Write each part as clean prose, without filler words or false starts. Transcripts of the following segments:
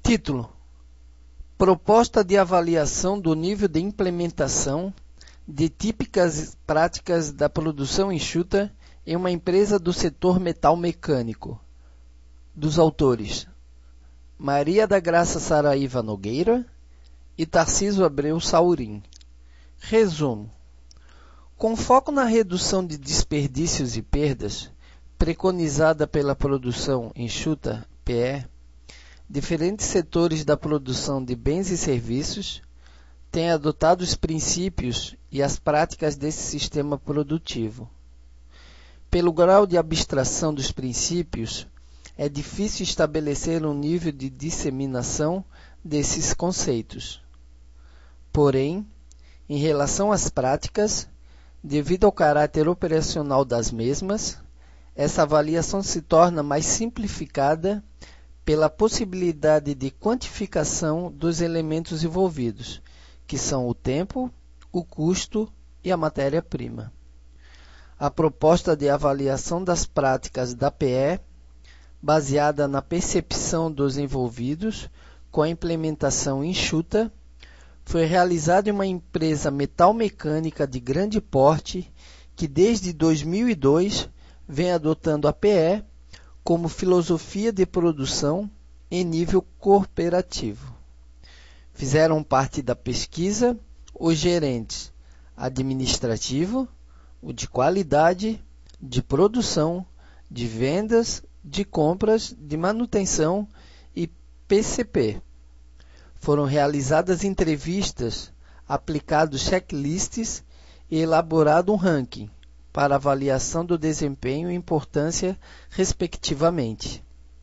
Título: Proposta de avaliação do nível de implementação de típicas práticas da produção enxuta em uma empresa do setor metal-mecânico. Dos autores Maria da Graça Saraiva Nogueira e Tarcísio Abreu Saurim. Resumo: com foco na redução de desperdícios e perdas, preconizada pela produção enxuta, PE, diferentes setores da produção de bens e serviços têm adotado os princípios e as práticas desse sistema produtivo. Pelo grau de abstração dos princípios, é difícil estabelecer um nível de disseminação desses conceitos. Porém, em relação às práticas, devido ao caráter operacional das mesmas, essa avaliação se torna mais simplificada pela possibilidade de quantificação dos elementos envolvidos, que são o tempo, o custo e a matéria-prima. A proposta de avaliação das práticas da PE, baseada na percepção dos envolvidos com a implementação enxuta, foi realizada em uma empresa metal-mecânica de grande porte que desde 2002 vem adotando a PE como filosofia de produção em nível corporativo. Fizeram parte da pesquisa os gerentes administrativo, o de qualidade, de produção, de vendas, de compras, de manutenção e PCP. Foram realizadas entrevistas, aplicados checklists e elaborado um ranking para avaliação do desempenho e importância, respectivamente.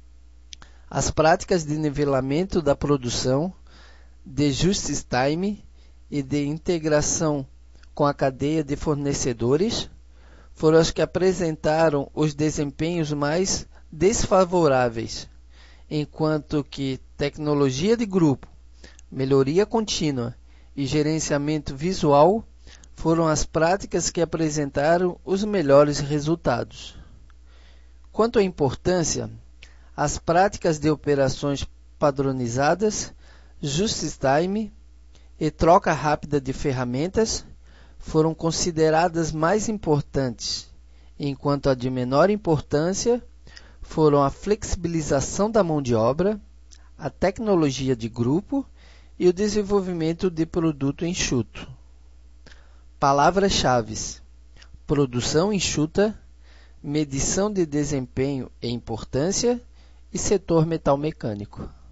As práticas de nivelamento da produção, de just-in-time e de integração com a cadeia de fornecedores foram as que apresentaram os desempenhos mais desfavoráveis, enquanto que tecnologia de grupo, melhoria contínua e gerenciamento visual foram as práticas que apresentaram os melhores resultados. Quanto à importância, as práticas de operações padronizadas, just-in-time e troca rápida de ferramentas foram consideradas mais importantes, enquanto a de menor importância foram a flexibilização da mão de obra, a tecnologia de grupo e o desenvolvimento de produto enxuto. Palavras-chave: produção enxuta, medição de desempenho e importância e setor metal-mecânico.